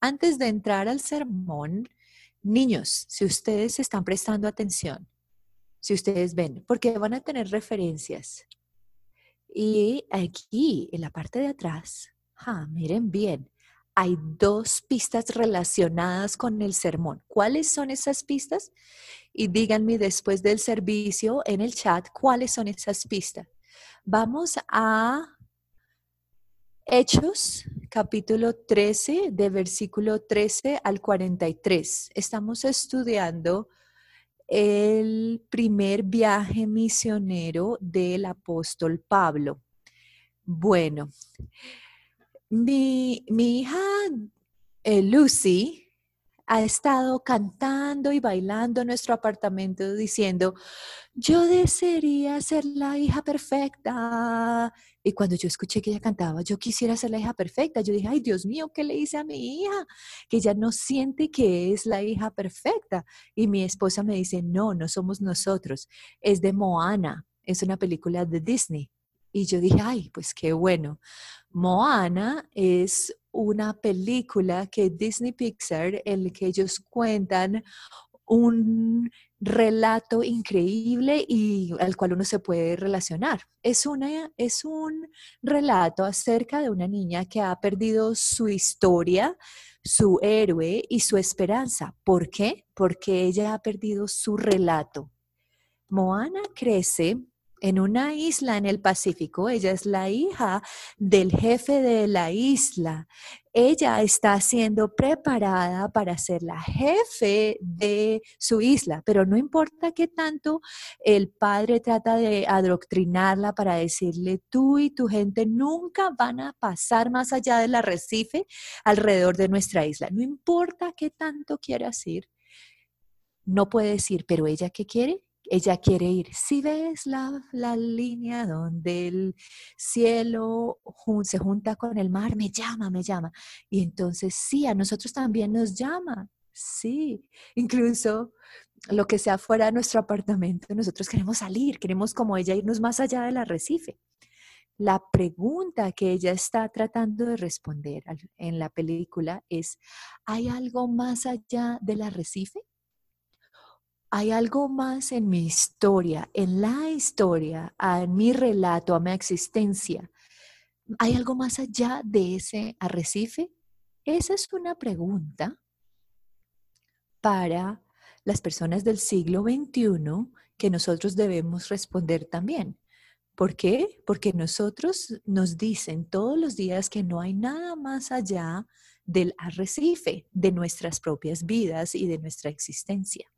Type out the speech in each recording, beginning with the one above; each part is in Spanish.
Antes de entrar al sermón, niños, si ustedes están prestando atención, si ustedes ven, porque van a tener referencias. Y aquí, en la parte de atrás, miren bien, hay dos pistas relacionadas con el sermón. ¿Cuáles son esas pistas? Y díganme después del servicio en el chat cuáles son esas pistas. Vamos a Hechos, capítulo 13, de versículo 13 al 43. Estamos estudiando el primer viaje misionero del apóstol Pablo. Bueno, mi hija Lucy ha estado cantando y bailando en nuestro apartamento diciendo, yo desearía ser la hija perfecta. Y cuando yo escuché que ella cantaba, yo quisiera ser la hija perfecta. Yo dije, ay, Dios mío, ¿qué le hice a mi hija? Que ella no siente que es la hija perfecta. Y mi esposa me dice, no, no somos nosotros. Es de Moana. Es una película de Disney. Y yo dije, ay, pues qué bueno. Moana es una película que Disney Pixar, en la que ellos cuentan un relato increíble y al cual uno se puede relacionar. Es un relato acerca de una niña que ha perdido su historia, su héroe y su esperanza. ¿Por qué? Porque ella ha perdido su relato. Moana crece en una isla en el Pacífico. Ella es la hija del jefe de la isla. Ella está siendo preparada para ser la jefe de su isla, pero no importa qué tanto el padre trata de adoctrinarla para decirle, tú y tu gente nunca van a pasar más allá del arrecife alrededor de nuestra isla. No importa qué tanto quieras ir, no puede decir, pero ella ¿qué quiere? Ella quiere ir. Si ves la línea donde el cielo se junta con el mar, me llama, me llama. Y entonces sí, a nosotros también nos llama. Sí, incluso lo que sea fuera de nuestro apartamento, nosotros queremos salir, queremos como ella irnos más allá del arrecife. La pregunta que ella está tratando de responder en la película es, ¿hay algo más allá del arrecife? ¿Hay algo más en mi historia, en la historia, en mi relato, a mi existencia? ¿Hay algo más allá de ese arrecife? Esa es una pregunta para las personas del siglo XXI que nosotros debemos responder también. ¿Por qué? Porque nosotros nos dicen todos los días que no hay nada más allá del arrecife de nuestras propias vidas y de nuestra existencia.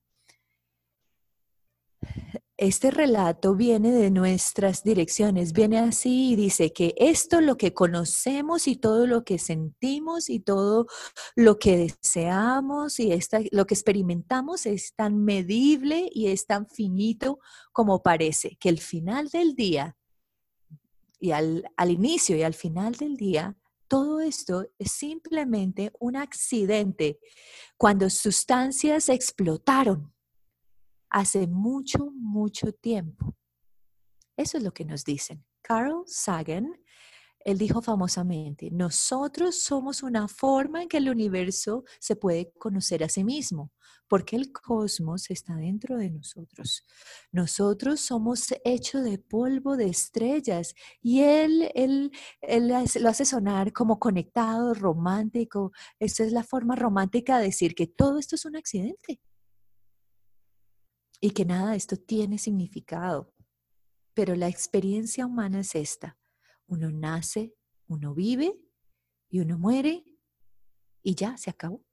Este relato viene de nuestras direcciones, viene así y dice que esto lo que conocemos y todo lo que sentimos y todo lo que deseamos y lo que experimentamos es tan medible y es tan finito como parece, que el final del día y al inicio y al final del día, todo esto es simplemente un accidente cuando sustancias explotaron hace mucho, mucho tiempo. Eso es lo que nos dicen. Carl Sagan, él dijo famosamente, nosotros somos una forma en que el universo se puede conocer a sí mismo, porque el cosmos está dentro de nosotros. Nosotros somos hechos de polvo de estrellas y él lo hace sonar como conectado, romántico. Esta es la forma romántica de decir que todo esto es un accidente y que nada de esto tiene significado. Pero la experiencia humana es esta. Uno nace, uno vive y uno muere y ya se acabó.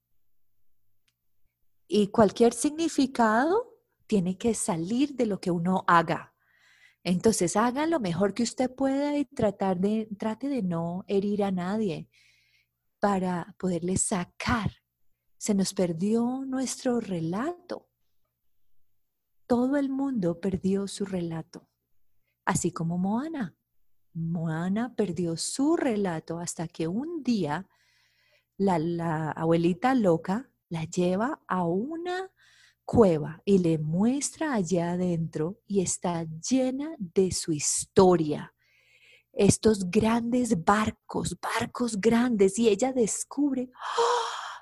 Y cualquier significado tiene que salir de lo que uno haga. Entonces haga lo mejor que usted pueda y trate de no herir a nadie para poderle sacar. Se nos perdió nuestro relato. Todo el mundo perdió su relato, así como Moana. Moana perdió su relato hasta que un día la abuelita loca la lleva a una cueva y le muestra allá adentro y está llena de su historia. Estos grandes barcos grandes y ella descubre, ¡oh!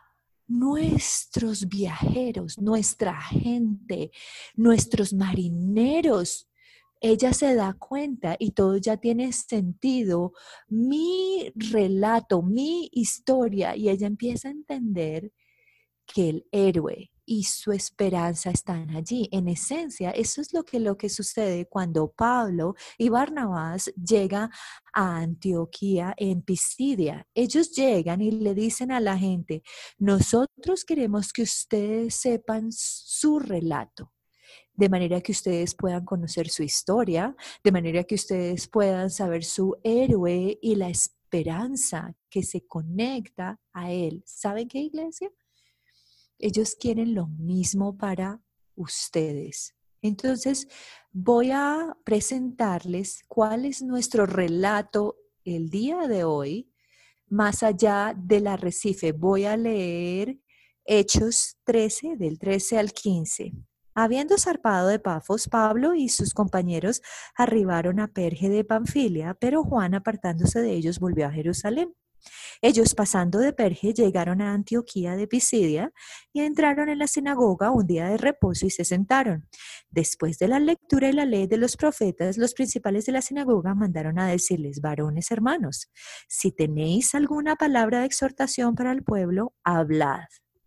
nuestros viajeros, nuestra gente, nuestros marineros. Ella se da cuenta y todo ya tiene sentido. Mi relato, mi historia, y ella empieza a entender que el héroe y su esperanza están allí. En esencia, eso es lo que sucede cuando Pablo y Barnabás llegan a Antioquía en Pisidia. Ellos llegan y le dicen a la gente, nosotros queremos que ustedes sepan su relato, de manera que ustedes puedan conocer su historia, de manera que ustedes puedan saber su héroe y la esperanza que se conecta a él. ¿Saben qué, iglesia? Ellos quieren lo mismo para ustedes. Entonces, voy a presentarles cuál es nuestro relato el día de hoy, más allá del arrecife. Voy a leer Hechos 13, del 13 al 15. Habiendo zarpado de Pafos, Pablo y sus compañeros arribaron a Perge de Panfilia, pero Juan, apartándose de ellos, volvió a Jerusalén. Ellos, pasando de Perge, llegaron a Antioquía de Pisidia y entraron en la sinagoga un día de reposo y se sentaron. Después de la lectura y la ley de los profetas, los principales de la sinagoga mandaron a decirles, varones hermanos, si tenéis alguna palabra de exhortación para el pueblo, hablad.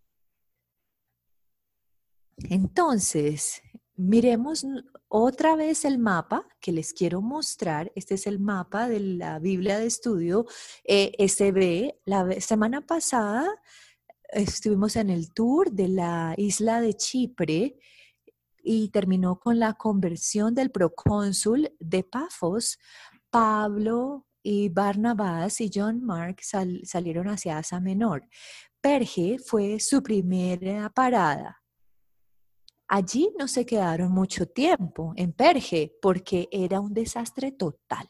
Entonces, miremos otra vez el mapa que les quiero mostrar. Este es el mapa de la Biblia de Estudio ESV. La semana pasada estuvimos en el tour de la isla de Chipre y terminó con la conversión del procónsul de Pafos. Pablo y Barnabás y John Mark salieron hacia Asia Menor. Perge fue su primera parada. Allí no se quedaron mucho tiempo, en Perge, porque era un desastre total.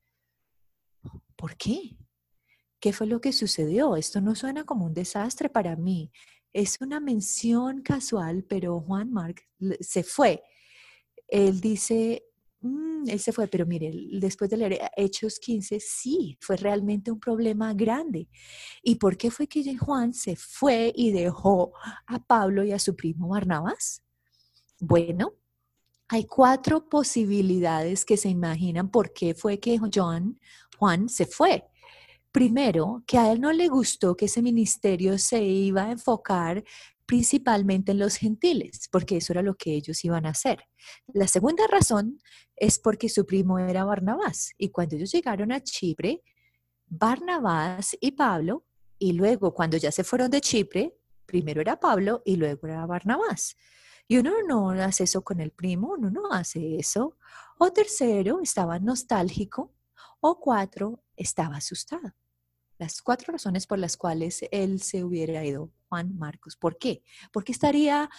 ¿Por qué? ¿Qué fue lo que sucedió? Esto no suena como un desastre para mí. Es una mención casual, pero Juan Mark se fue. Él dice, él se fue, pero mire, después de leer Hechos 15, sí, fue realmente un problema grande. ¿Y por qué fue que Juan se fue y dejó a Pablo y a su primo Barnabás? Bueno, hay 4 posibilidades que se imaginan por qué fue que Juan se fue. Primero, que a él no le gustó que ese ministerio se iba a enfocar principalmente en los gentiles, porque eso era lo que ellos iban a hacer. La segunda razón es porque su primo era Barnabás, y cuando ellos llegaron a Chipre, Barnabás y Pablo, y luego cuando ya se fueron de Chipre, primero era Pablo y luego era Barnabás. Y uno no hace eso con el primo, uno no hace eso. O tercero, estaba nostálgico. O 4, estaba asustado. Las 4 razones por las cuales él se hubiera ido, Juan Marcos. ¿Por qué? Porque estaría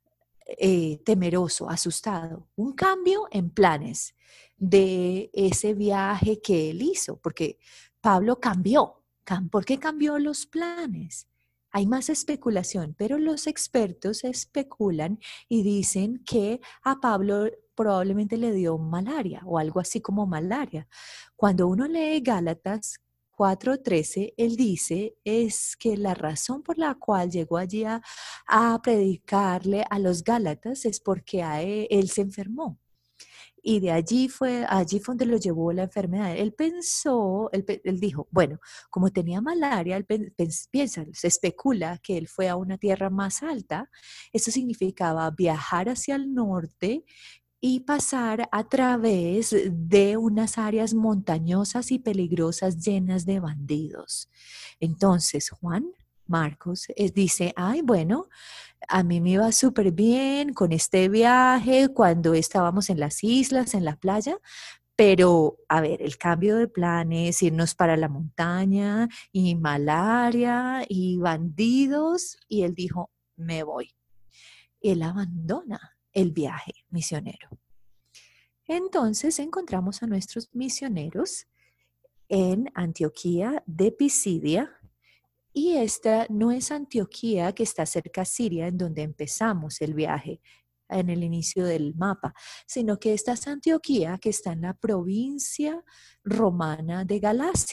temeroso, asustado. Un cambio en planes de ese viaje que él hizo, porque Pablo cambió. ¿Por qué cambió los planes? Hay más especulación, pero los expertos especulan y dicen que a Pablo probablemente le dio malaria o algo así como malaria. Cuando uno lee Gálatas 4:13, él dice es que la razón por la cual llegó allí a predicarle a los Gálatas es porque él se enfermó. Y de allí fue donde lo llevó la enfermedad. Él pensó, él dijo, bueno, como tenía malaria, él piensa, se especula que él fue a una tierra más alta. Eso significaba viajar hacia el norte y pasar a través de unas áreas montañosas y peligrosas llenas de bandidos. Entonces, Juan Marcos dice, ay, bueno, a mí me iba súper bien con este viaje cuando estábamos en las islas, en la playa, pero a ver, el cambio de planes, irnos para la montaña y malaria y bandidos, y él dijo, me voy. Él abandona el viaje misionero. Entonces encontramos a nuestros misioneros en Antioquía de Pisidia. Y esta no es Antioquía que está cerca a Siria, en donde empezamos el viaje en el inicio del mapa, sino que esta es Antioquía que está en la provincia romana de Galacia.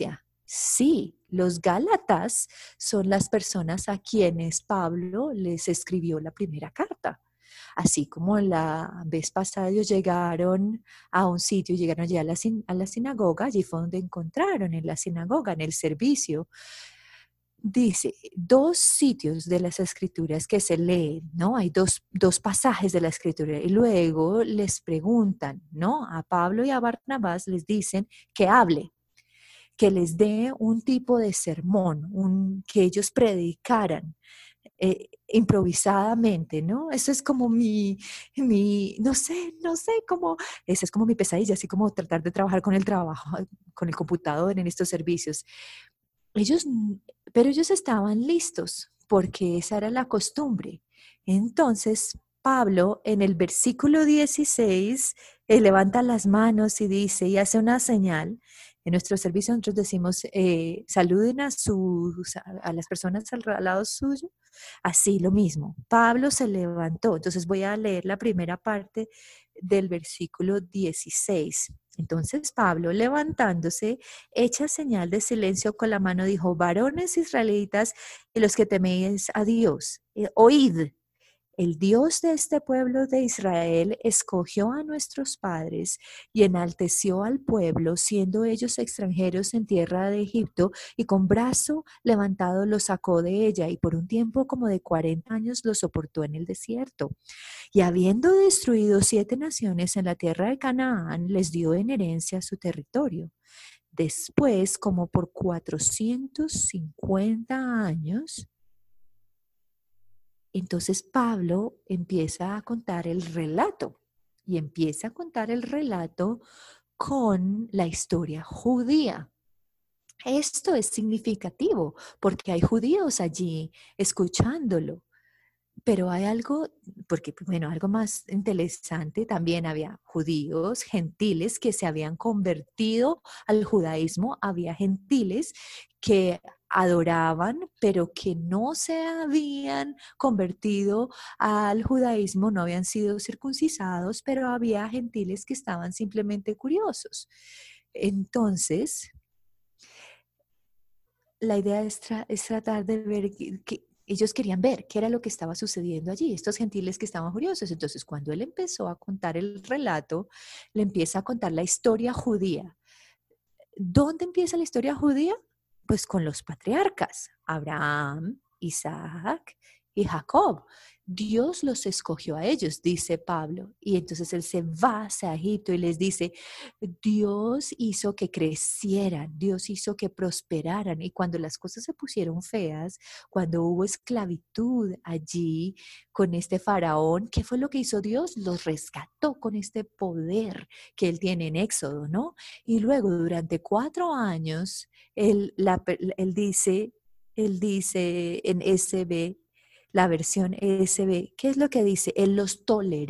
Sí, los Gálatas son las personas a quienes Pablo les escribió la primera carta. Así como la vez pasada ellos llegaron a un sitio, llegaron allí a la sinagoga, allí fue donde encontraron en la sinagoga, en el servicio. Dice, dos sitios de las escrituras que se leen, ¿no? Hay dos pasajes de la escritura y luego les preguntan, ¿no? A Pablo y a Barnabás les dicen que hable, que les dé un tipo de sermón, que ellos predicaran improvisadamente, ¿no? Eso es como no sé, como, esa es como mi pesadilla, así como tratar de trabajar con el trabajo, con el computador en estos servicios. Ellos, pero ellos estaban listos porque esa era la costumbre. Entonces, Pablo en el versículo 16 levanta las manos y dice y hace una señal. En nuestro servicio nosotros decimos, saluden a las personas al lado suyo. Así lo mismo. Pablo se levantó. Entonces voy a leer la primera parte del versículo 16. Entonces Pablo, levantándose, hecha señal de silencio con la mano, dijo, varones israelitas y los que teméis a Dios, oíd. El Dios de este pueblo de Israel escogió a nuestros padres y enalteció al pueblo, siendo ellos extranjeros en tierra de Egipto, y con brazo levantado los sacó de ella, y por un tiempo como de 40 años los soportó en el desierto. Y habiendo destruido 7 naciones en la tierra de Canaán, les dio en herencia su territorio. Después, como por 450 años, entonces Pablo empieza a contar el relato y empieza a contar el relato con la historia judía. Esto es significativo porque hay judíos allí escuchándolo. Pero hay algo, porque bueno, algo más interesante, también había judíos, gentiles que se habían convertido al judaísmo, había gentiles que adoraban, pero que no se habían convertido al judaísmo, no habían sido circuncisados, pero había gentiles que estaban simplemente curiosos. Entonces, la idea es tratar de ver que ellos querían ver qué era lo que estaba sucediendo allí, estos gentiles que estaban curiosos. Entonces, cuando él empezó a contar el relato, le empieza a contar la historia judía. ¿Dónde empieza la historia judía? Pues con los patriarcas, Abraham, Isaac y Jacob. Dios los escogió a ellos, dice Pablo. Y entonces él se va hacia Egipto y les dice, Dios hizo que crecieran, Dios hizo que prosperaran. Y cuando las cosas se pusieron feas, cuando hubo esclavitud allí con este faraón, ¿qué fue lo que hizo Dios? Los rescató con este poder que él tiene en Éxodo, ¿no? Y luego durante 4 años, él dice en SB, la versión ESB, ¿qué es lo que dice? Él los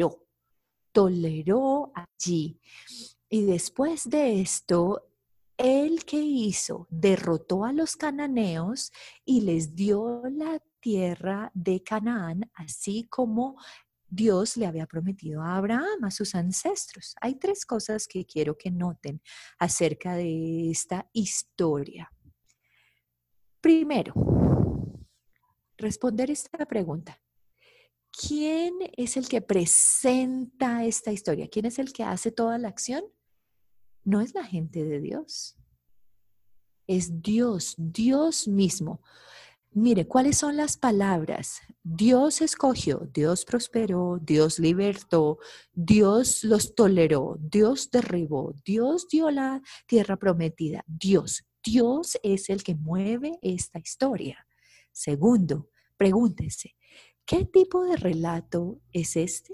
toleró allí. Y después de esto, ¿él qué hizo? Derrotó a los cananeos y les dio la tierra de Canaán, así como Dios le había prometido a Abraham, a sus ancestros. Hay 3 cosas que quiero que noten acerca de esta historia. Primero, responder esta pregunta. ¿Quién es el que presenta esta historia? ¿Quién es el que hace toda la acción? No es la gente de Dios. Es Dios, Dios mismo. Mire, ¿cuáles son las palabras? Dios escogió, Dios prosperó, Dios libertó, Dios los toleró, Dios derribó, Dios dio la tierra prometida. Dios es el que mueve esta historia. Segundo, pregúntese, ¿qué tipo de relato es este?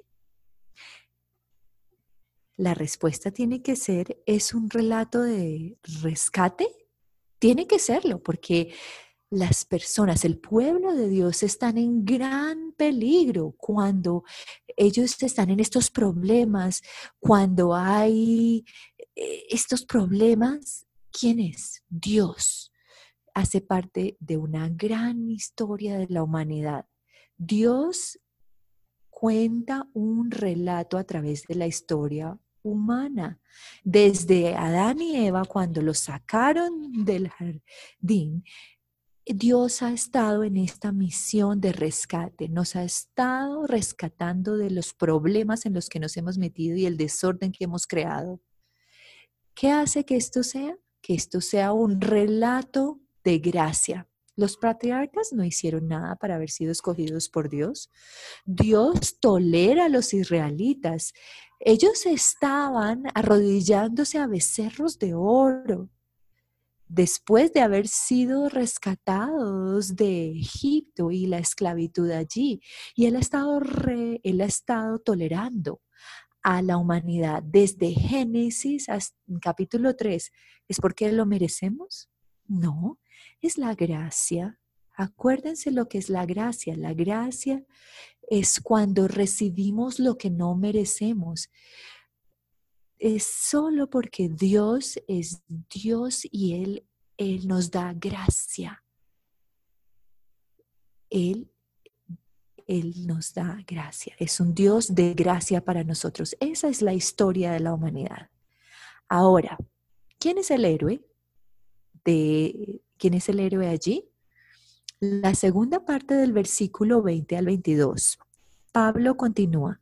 La respuesta tiene que ser, ¿es un relato de rescate? Tiene que serlo, porque las personas, el pueblo de Dios están en gran peligro cuando ellos están en estos problemas, cuando hay estos problemas. ¿Quién es? Dios. Hace parte de una gran historia de la humanidad. Dios cuenta un relato a través de la historia humana. Desde Adán y Eva, cuando los sacaron del jardín, Dios ha estado en esta misión de rescate, nos ha estado rescatando de los problemas en los que nos hemos metido y el desorden que hemos creado. ¿Qué hace que esto sea? Que esto sea un relato de gracia. Los patriarcas no hicieron nada para haber sido escogidos por Dios. Dios tolera a los israelitas. Ellos estaban arrodillándose a becerros de oro después de haber sido rescatados de Egipto y la esclavitud allí. Y él ha estado tolerando a la humanidad desde Génesis hasta capítulo 3. ¿Es porque lo merecemos? No, es la gracia. Acuérdense lo que es la gracia. La gracia es cuando recibimos lo que no merecemos. Es solo porque Dios es Dios y Él nos da gracia. Él nos da gracia. Es un Dios de gracia para nosotros. Esa es la historia de la humanidad. Ahora, ¿quién es el héroe? ¿Quién es el héroe allí? La segunda parte del versículo 20 al 22. Pablo continúa.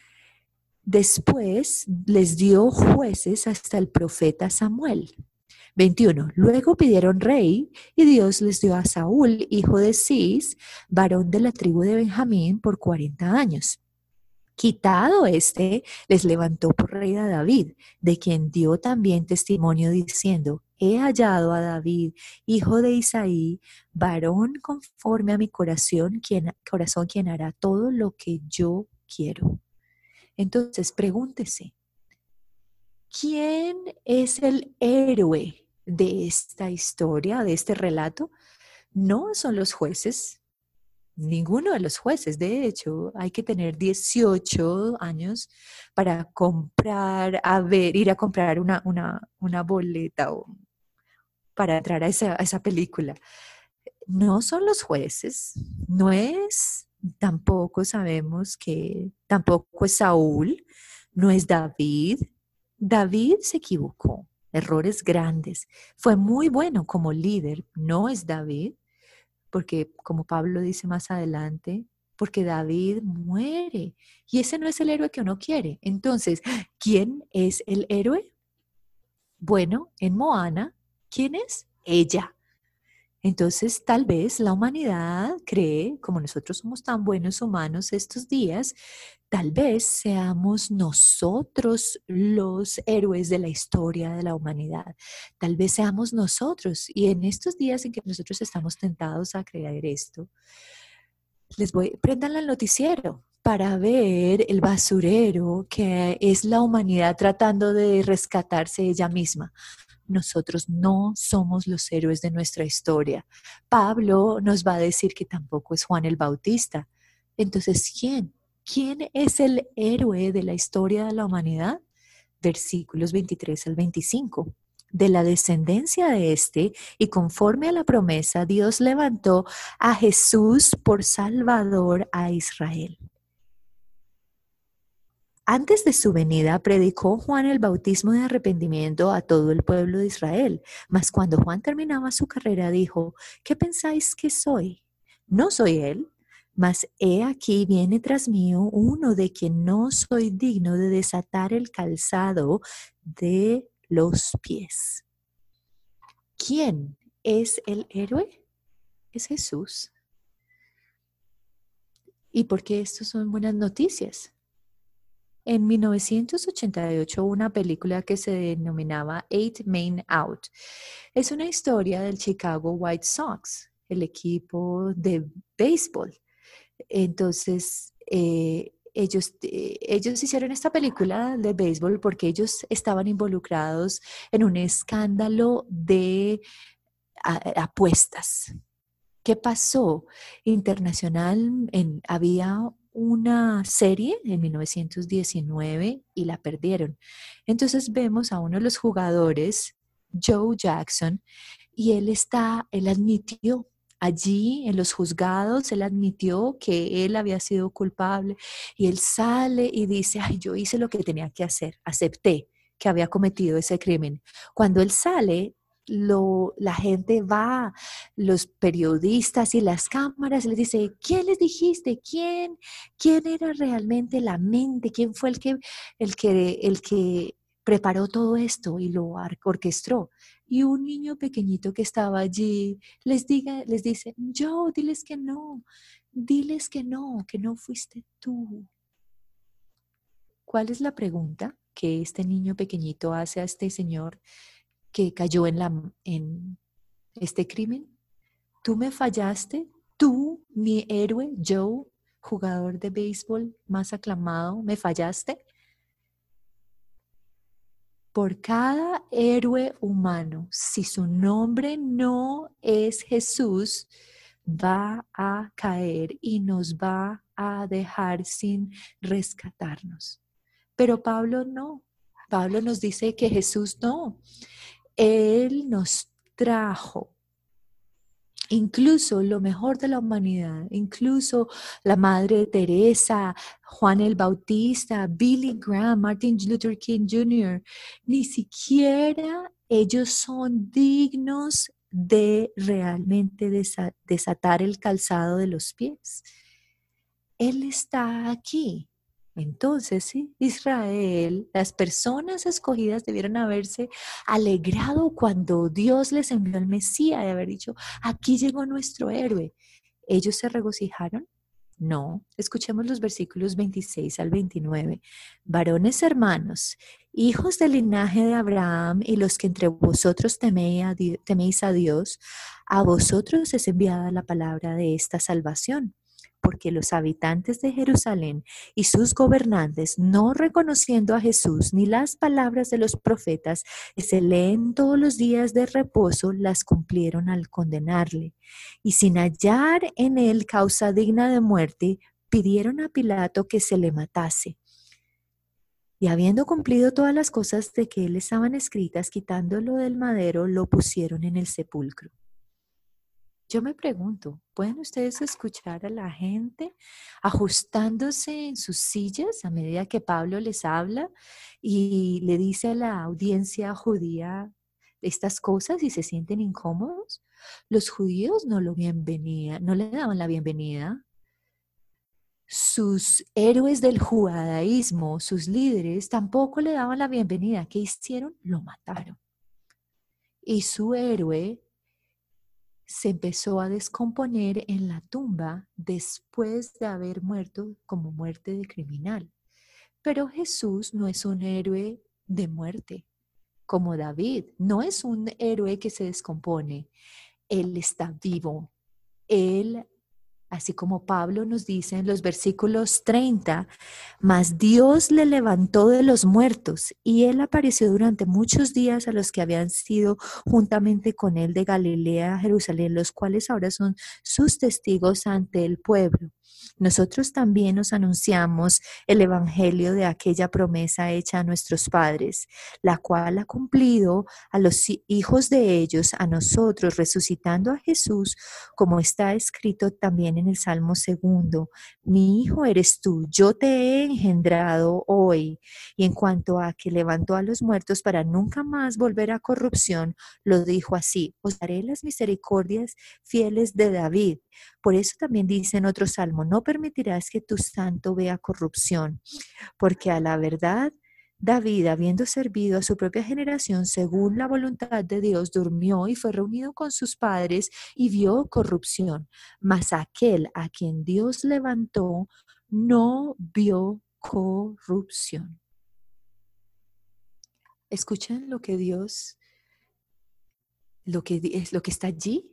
Después les dio jueces hasta el profeta Samuel. 21. Luego pidieron rey y Dios les dio a Saúl, hijo de Cis, varón de la tribu de Benjamín, por 40 años. Quitado les levantó por rey a David, de quien dio también testimonio diciendo, he hallado a David, hijo de Isaí, varón conforme a mi corazón, quien hará todo lo que yo quiero. Entonces, pregúntese, ¿quién es el héroe de esta historia, de este relato? No son los jueces, ninguno de los jueces. De hecho, hay que tener 18 años para ir a comprar una boleta para entrar a esa película. No son los jueces, no es, tampoco sabemos que, tampoco es Saúl, no es David. David se equivocó, errores grandes. Fue muy bueno como líder, no es David, porque como Pablo dice más adelante, porque David muere y ese no es el héroe que uno quiere. Entonces, ¿quién es el héroe? Bueno, en Moana, ¿quién es? Ella. Entonces, tal vez la humanidad cree, como nosotros somos tan buenos humanos estos días, tal vez seamos nosotros los héroes de la historia de la humanidad. Tal vez seamos nosotros. Y en estos días en que nosotros estamos tentados a creer esto, prendan el noticiero para ver el basurero que es la humanidad tratando de rescatarse ella misma. Nosotros no somos los héroes de nuestra historia. Pablo nos va a decir que tampoco es Juan el Bautista. Entonces, ¿quién? ¿Quién es el héroe de la historia de la humanidad? Versículos 23 al 25. De la descendencia de y conforme a la promesa, Dios levantó a Jesús por Salvador a Israel. Antes de su venida, predicó Juan el bautismo de arrepentimiento a todo el pueblo de Israel. Mas cuando Juan terminaba su carrera, dijo, ¿qué pensáis que soy? No soy él, mas he aquí viene tras mío uno de quien no soy digno de desatar el calzado de los pies. ¿Quién es el héroe? Es Jesús. ¿Y por qué esto son buenas noticias? En 1988 hubo una película que se denominaba Eight Men Out. Es una historia del Chicago White Sox, el equipo de béisbol. Entonces, ellos hicieron esta película de béisbol porque ellos estaban involucrados en un escándalo de apuestas. ¿Qué pasó? Había una serie en 1919 y la perdieron. Entonces vemos a uno de los jugadores, Joe Jackson, y él admitió Allí en los juzgados él admitió que él había sido culpable y él sale y dice, ay, yo hice lo que tenía que hacer, acepté que había cometido ese crimen. Cuando él sale, la gente va, los periodistas y las cámaras les dice, ¿quién les dijiste? ¿Quién era realmente la mente? ¿Quién fue el que preparó todo esto y lo orquestó? Y un niño pequeñito que estaba allí les dice, yo, diles que no fuiste tú. ¿Cuál es la pregunta que este niño pequeñito hace a este señor que cayó en este crimen? ¿Tú me fallaste? ¿Tú, mi héroe, Joe, jugador de béisbol más aclamado, me fallaste? Por cada héroe humano, si su nombre no es Jesús, va a caer y nos va a dejar sin rescatarnos. Pero Pablo no. Pablo nos dice que Jesús no. Él nos trajo incluso lo mejor de la humanidad, incluso la Madre Teresa, Juan el Bautista, Billy Graham, Martin Luther King Jr., ni siquiera ellos son dignos de realmente desatar el calzado de los pies. Él está aquí. Entonces, sí, Israel, las personas escogidas debieron haberse alegrado cuando Dios les envió al Mesías y haber dicho, aquí llegó nuestro héroe. ¿Ellos se regocijaron? No. Escuchemos los versículos 26 al 29. Varones hermanos, hijos del linaje de Abraham y los que entre vosotros teméis a Dios, a vosotros es enviada la palabra de esta salvación, porque los habitantes de Jerusalén y sus gobernantes, no reconociendo a Jesús ni las palabras de los profetas que se leen todos los días de reposo, las cumplieron al condenarle. Y sin hallar en él causa digna de muerte, pidieron a Pilato que se le matase. Y habiendo cumplido todas las cosas de que él estaban escritas, quitándolo del madero, lo pusieron en el sepulcro. Yo me pregunto, ¿pueden ustedes escuchar a la gente ajustándose en sus sillas a medida que Pablo les habla y le dice a la audiencia judía estas cosas y se sienten incómodos? Los judíos no no le daban la bienvenida. Sus héroes del judaísmo, sus líderes, tampoco le daban la bienvenida. ¿Qué hicieron? Lo mataron. Y su héroe se empezó a descomponer en la tumba después de haber muerto como muerte de criminal. Pero Jesús no es un héroe de muerte, como David. No es un héroe que se descompone. Él está vivo. Él, así como Pablo nos dice en los versículos 30, mas Dios le levantó de los muertos y él apareció durante muchos días a los que habían sido juntamente con él de Galilea a Jerusalén, los cuales ahora son sus testigos ante el pueblo. Nosotros también nos anunciamos el evangelio de aquella promesa hecha a nuestros padres, la cual ha cumplido a los hijos de ellos, a nosotros, resucitando a Jesús, como está escrito también en el Salmo 2: mi hijo eres tú, yo te he engendrado hoy. Y en cuanto a que levantó a los muertos para nunca más volver a corrupción, lo dijo así: os daré las misericordias fieles de David. Por eso también dice en otro salmo: no permitirás que tu santo vea corrupción, porque a la verdad David, habiendo servido a su propia generación según la voluntad de Dios, durmió y fue reunido con sus padres y vio corrupción. Mas aquel a quien Dios levantó no vio corrupción. Escuchen lo que Dios, lo que está allí.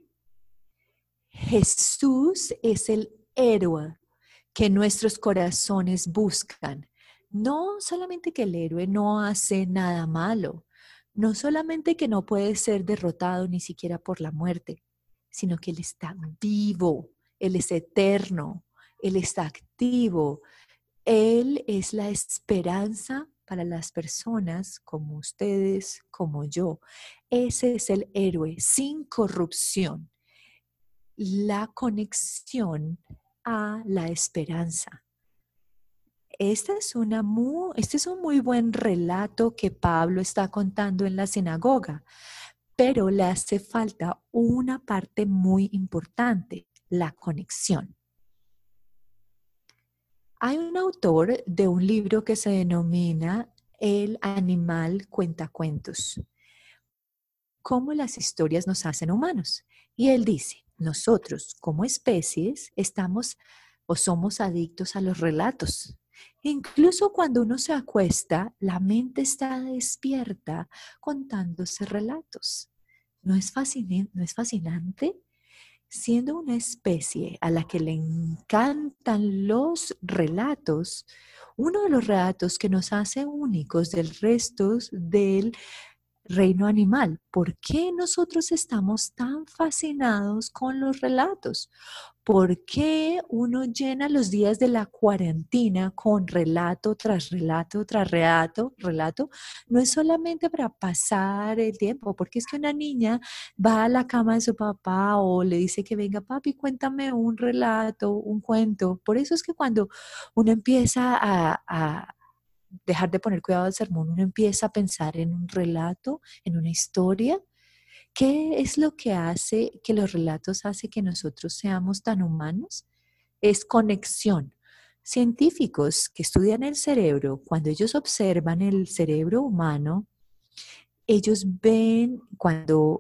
Jesús es el héroe que nuestros corazones buscan. No solamente que el héroe no hace nada malo, no solamente que no puede ser derrotado ni siquiera por la muerte, sino que Él está vivo, Él es eterno, Él está activo. Él es la esperanza para las personas como ustedes, como yo. Ese es el héroe sin corrupción. la conexión a la esperanza. Este es un muy buen relato que Pablo está contando en la sinagoga, pero le hace falta una parte muy importante, la conexión. Hay un autor de un libro que se denomina El animal cuentacuentos, cómo las historias nos hacen humanos. Y él dice, nosotros como especies estamos o somos adictos a los relatos. Incluso cuando uno se acuesta, la mente está despierta contándose relatos. ¿No es fascinante? Siendo una especie a la que le encantan los relatos, uno de los relatos que nos hace únicos del resto del reino animal. ¿Por qué nosotros estamos tan fascinados con los relatos? ¿Por qué uno llena los días de la cuarentena con relato tras relato tras relato? No es solamente para pasar el tiempo, porque es que una niña va a la cama de su papá o le dice que venga, papi, cuéntame un relato, un cuento. Por eso es que cuando uno empieza a dejar de poner cuidado al sermón, uno empieza a pensar en un relato, en una historia. ¿Qué es lo que hace que los relatos hace que nosotros seamos tan humanos? Es conexión. Científicos que estudian el cerebro, cuando ellos observan el cerebro humano, ellos ven cuando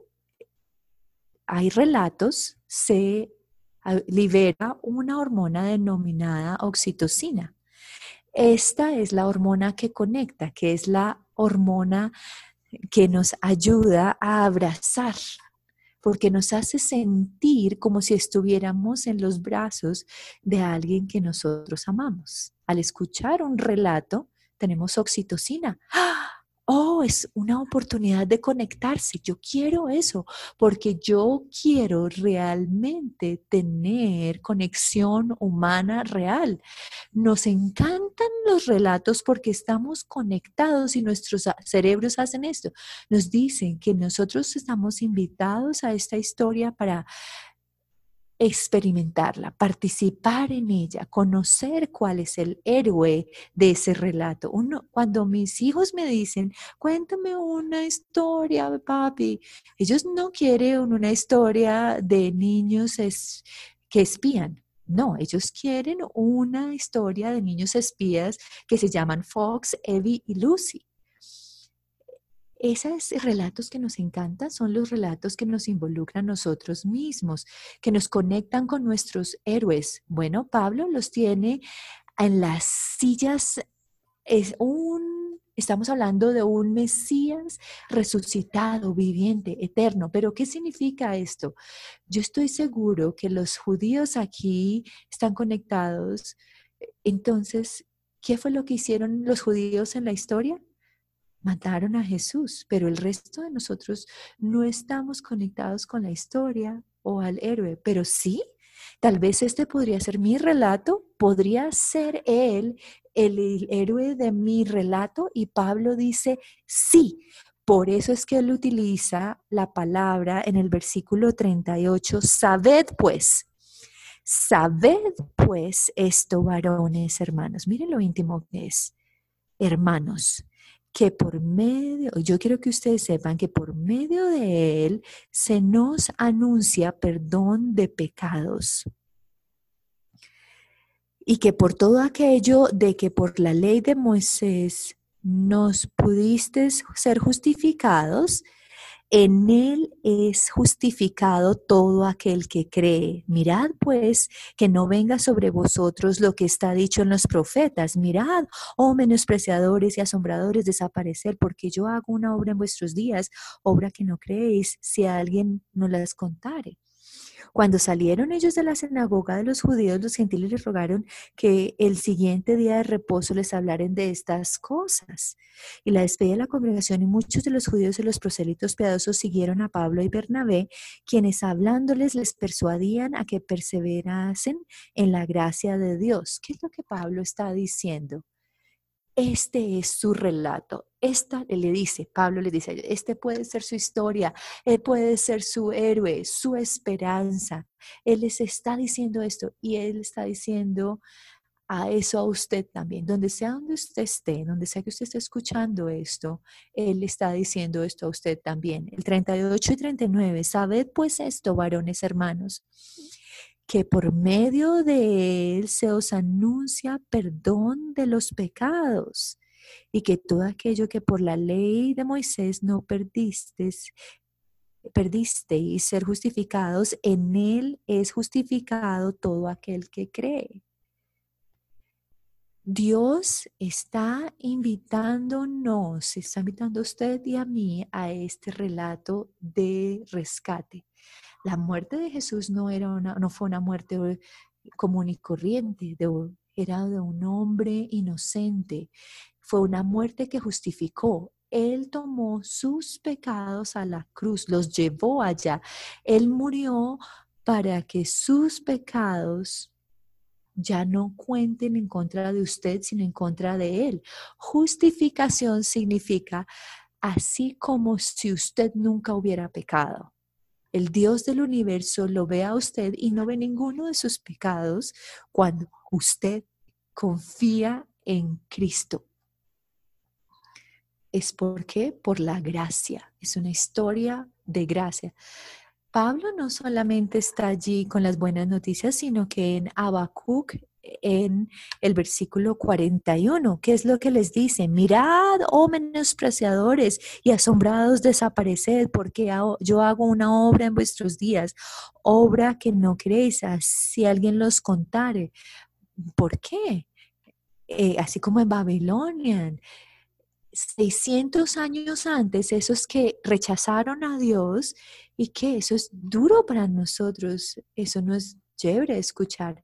hay relatos, se libera una hormona denominada oxitocina. Esta es la hormona que conecta, que es la hormona que nos ayuda a abrazar, porque nos hace sentir como si estuviéramos en los brazos de alguien que nosotros amamos. Al escuchar un relato, tenemos oxitocina. ¡Ah! Oh, es una oportunidad de conectarse. Yo quiero eso, porque yo quiero realmente tener conexión humana real. Nos encantan los relatos porque estamos conectados y nuestros cerebros hacen esto. Nos dicen que nosotros estamos invitados a esta historia para experimentarla, participar en ella, conocer cuál es el héroe de ese relato. Cuando mis hijos me dicen, cuéntame una historia, papi, ellos no quieren una historia de niños que espían. No, ellos quieren una historia de niños espías que se llaman Fox, Evie y Lucy. Esos relatos que nos encantan son los relatos que nos involucran a nosotros mismos, que nos conectan con nuestros héroes. Bueno, Pablo los tiene en las sillas. Estamos hablando de un Mesías resucitado, viviente, eterno. Pero ¿qué significa esto? Yo estoy seguro que los judíos aquí están conectados. Entonces, ¿qué fue lo que hicieron los judíos en la historia? Mataron a Jesús, pero el resto de nosotros no estamos conectados con la historia o al héroe, pero sí, tal vez este podría ser mi relato, podría ser él el héroe de mi relato y Pablo dice sí. Por eso es que él utiliza la palabra en el versículo 38, sabed pues esto, varones, hermanos. Miren lo íntimo que es, hermanos, que por medio, yo quiero que ustedes sepan que por medio de él se nos anuncia perdón de pecados y que por todo aquello de que por la ley de Moisés nos pudiste ser justificados, en él es justificado todo aquel que cree. Mirad pues que no venga sobre vosotros lo que está dicho en los profetas. Mirad, oh menospreciadores y asombradores, desaparecer, porque yo hago una obra en vuestros días, obra que no creéis, si alguien no las contare. Cuando salieron ellos de la sinagoga de los judíos, los gentiles les rogaron que el siguiente día de reposo les hablaren de estas cosas. Y la despedida de la congregación y muchos de los judíos y los prosélitos piadosos siguieron a Pablo y Bernabé, quienes hablándoles les persuadían a que perseverasen en la gracia de Dios. ¿Qué es lo que Pablo está diciendo? Este es su relato. Le dice, Pablo le dice, este puede ser su historia, él puede ser su héroe, su esperanza. Él les está diciendo esto y él está diciendo a eso a usted también. Donde usted esté, donde sea que usted esté escuchando esto, él está diciendo esto a usted también. El 38 y 39, sabed pues esto, varones hermanos, que por medio de él se os anuncia perdón de los pecados y que todo aquello que por la ley de Moisés no perdisteis ser justificados, en él es justificado todo aquel que cree. Dios está invitándonos, está invitando a usted y a mí a este relato de rescate. La muerte de Jesús no fue una muerte común y corriente, era de un hombre inocente. Fue una muerte que justificó. Él tomó sus pecados a la cruz, los llevó allá. Él murió para que sus pecados ya no cuenten en contra de usted, sino en contra de él. Justificación significa así como si usted nunca hubiera pecado. El Dios del universo lo ve a usted y no ve ninguno de sus pecados cuando usted confía en Cristo. ¿Es por qué? Por la gracia. Es una historia de gracia. Pablo no solamente está allí con las buenas noticias, sino que en Habacuc, en el versículo 41, ¿qué es lo que les dice? Mirad, oh menospreciadores y asombrados desapareced, porque yo hago una obra en vuestros días, obra que no queréis, si alguien los contare. ¿Por qué? Así como en Babilonia. 600 años antes, esos que rechazaron a Dios y que eso es duro para nosotros, eso no es chévere escuchar.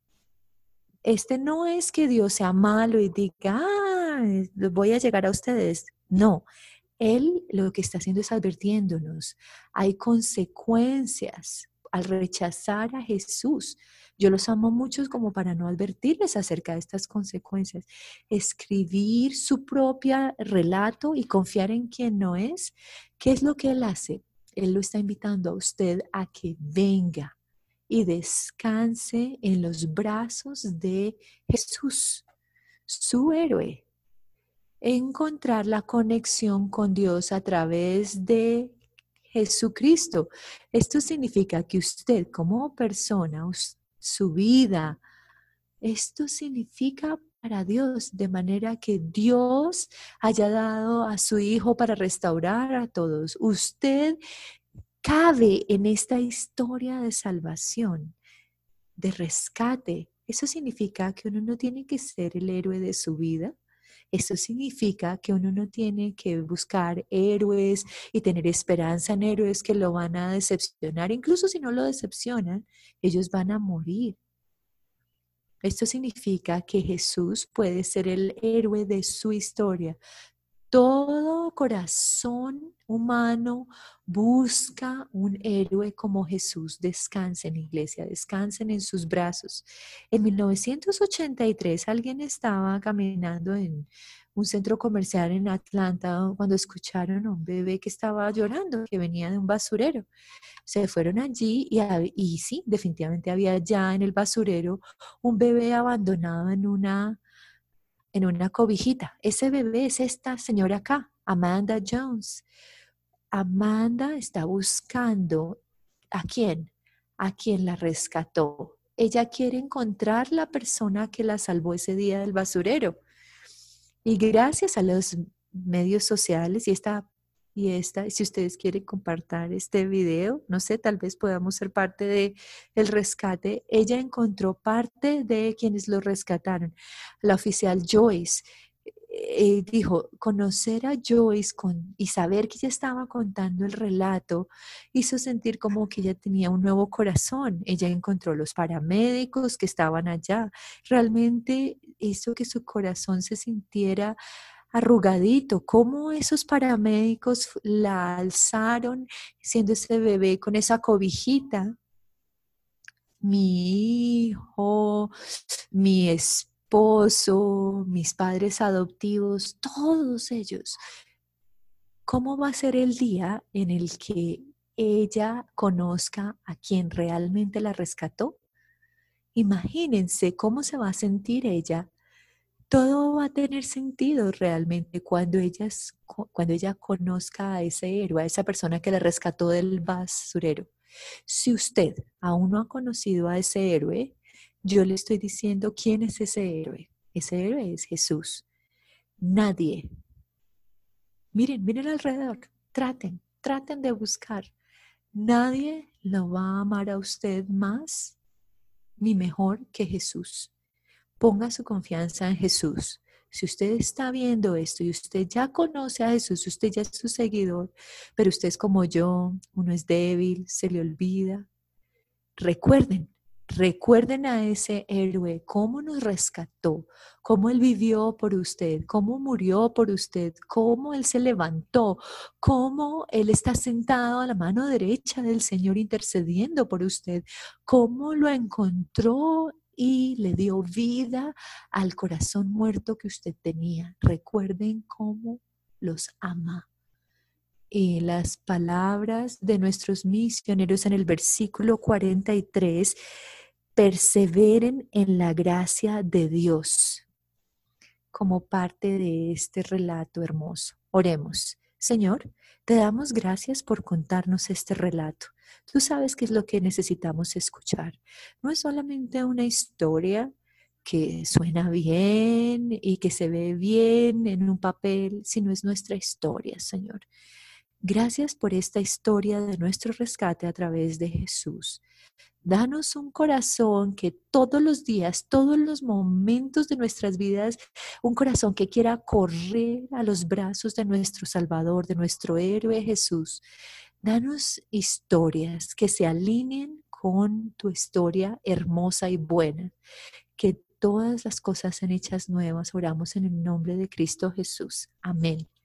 No es que Dios sea malo y diga, voy a llegar a ustedes. No, Él lo que está haciendo es advirtiéndonos. Hay consecuencias al rechazar a Jesús. Yo los amo mucho como para no advertirles acerca de estas consecuencias. Escribir su propio relato y confiar en quien no es. ¿Qué es lo que Él hace? Él lo está invitando a usted a que venga y descanse en los brazos de Jesús, su héroe. Encontrar la conexión con Dios a través de Jesucristo. Esto significa que usted como persona, su vida, esto significa para Dios, de manera que Dios haya dado a su Hijo para restaurar a todos. Usted cabe en esta historia de salvación, de rescate. Eso significa que uno no tiene que ser el héroe de su vida. Eso significa que uno no tiene que buscar héroes y tener esperanza en héroes que lo van a decepcionar. Incluso si no lo decepcionan, ellos van a morir. Esto significa que Jesús puede ser el héroe de su historia. Todo corazón humano busca un héroe como Jesús. Descansen, iglesia, descansen en sus brazos. En 1983 alguien estaba caminando en un centro comercial en Atlanta cuando escucharon a un bebé que estaba llorando, que venía de un basurero. Se fueron allí y sí, definitivamente había ya en el basurero un bebé abandonado en una cobijita. Ese bebé es esta señora acá, Amanda Jones. Amanda está buscando ¿a quién? A quien la rescató. Ella quiere encontrar la persona que la salvó ese día del basurero. Y gracias a los medios sociales si ustedes quieren compartir este video, no sé, tal vez podamos ser parte del rescate. Ella encontró parte de quienes lo rescataron. La oficial Joyce dijo, conocer a Joyce y saber que ella estaba contando el relato hizo sentir como que ella tenía un nuevo corazón. Ella encontró los paramédicos que estaban allá. Realmente hizo que su corazón se sintiera arrugadito, cómo esos paramédicos la alzaron siendo ese bebé con esa cobijita. Mi hijo, mi esposo, esposo, mis padres adoptivos, todos ellos. ¿Cómo va a ser el día en el que ella conozca a quien realmente la rescató? Imagínense cómo se va a sentir ella. Todo va a tener sentido realmente cuando ella conozca a ese héroe, a esa persona que la rescató del basurero. Si usted aún no ha conocido a ese héroe, yo le estoy diciendo quién es ese héroe. Ese héroe es Jesús. Nadie. Miren alrededor. Traten de buscar. Nadie lo va a amar a usted más ni mejor que Jesús. Ponga su confianza en Jesús. Si usted está viendo esto y usted ya conoce a Jesús, usted ya es su seguidor, pero usted es como yo, uno es débil, se le olvida. Recuerden a ese héroe, cómo nos rescató, cómo él vivió por usted, cómo murió por usted, cómo él se levantó, cómo él está sentado a la mano derecha del Señor intercediendo por usted, cómo lo encontró y le dio vida al corazón muerto que usted tenía. Recuerden cómo los ama. Y las palabras de nuestros misioneros en el versículo 43, perseveren en la gracia de Dios como parte de este relato hermoso. Oremos. Señor, te damos gracias por contarnos este relato. Tú sabes qué es lo que necesitamos escuchar. No es solamente una historia que suena bien y que se ve bien en un papel, sino es nuestra historia, Señor. Gracias por esta historia de nuestro rescate a través de Jesús. Danos un corazón que todos los días, todos los momentos de nuestras vidas, un corazón que quiera correr a los brazos de nuestro Salvador, de nuestro héroe Jesús. Danos historias que se alineen con tu historia hermosa y buena. Que todas las cosas sean hechas nuevas. Oramos en el nombre de Cristo Jesús. Amén.